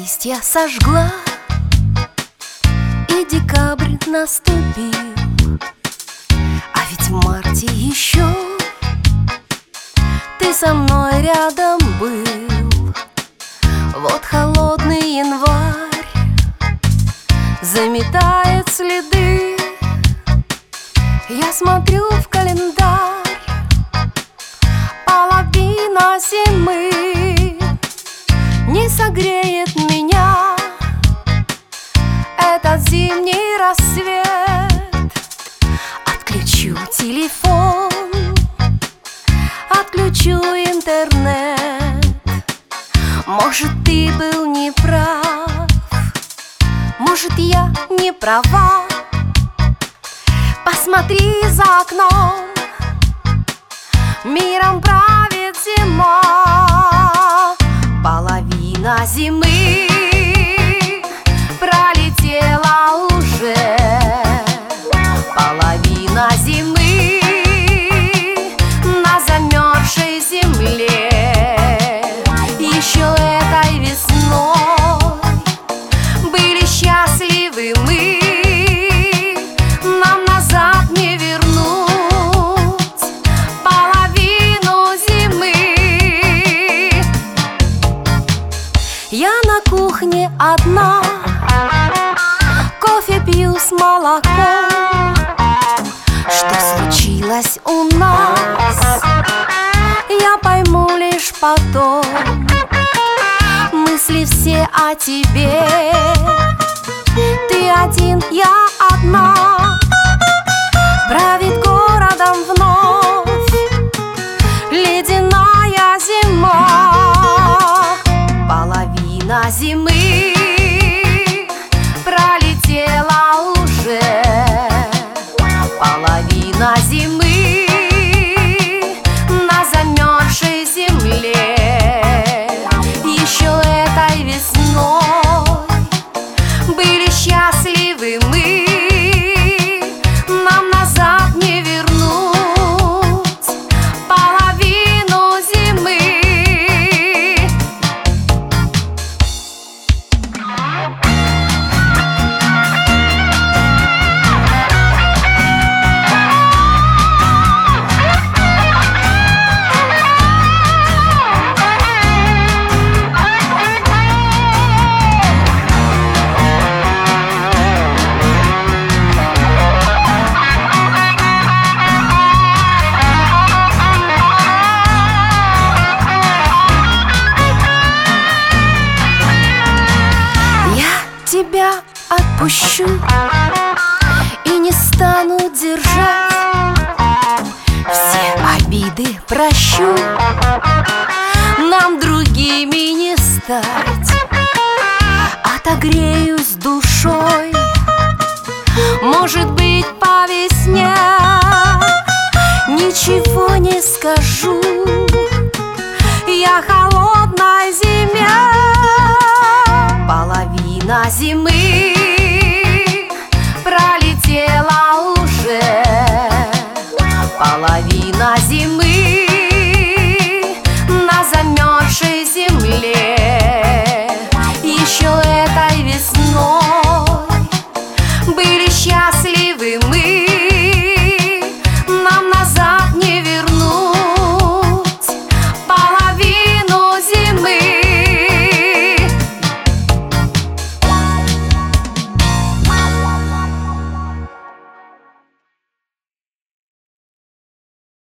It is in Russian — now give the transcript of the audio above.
листья сожгла, и декабрь наступил. А ведь в марте еще ты со мной рядом был. Вот холодный январь заметает следы. Я смотрю в календарь, половина зимы не согреет меня этот зимний рассвет. Отключу телефон, отключу интернет. Может, ты был неправ, может, я не права. Посмотри за окном, миром правит зима. Половина зимы пролетела уже. Половина зимы на замерзшей земле. Еще этой весной были счастливы мы. Нам назад не вернуть половину зимы. Я на кухне одна, кофе пью с молоком. Что случилось у нас, я пойму лишь потом. Мысли все о тебе, ты один, я одна. Правит городом вновь ледяная зима. Половина зимы пролетела уже. Половина зимы на замерзшей земле. Еще этой весной были счастливы мы. Нам назад не вернуть половину зимы. Тебя отпущу и не стану держать. Все обиды прощу, нам другими не стать. Отогреюсь душой, может быть, по весне. Ничего не скажу я холодной зиме. Половина зимы пролетела уже. Половина зимы на замерзшей земле.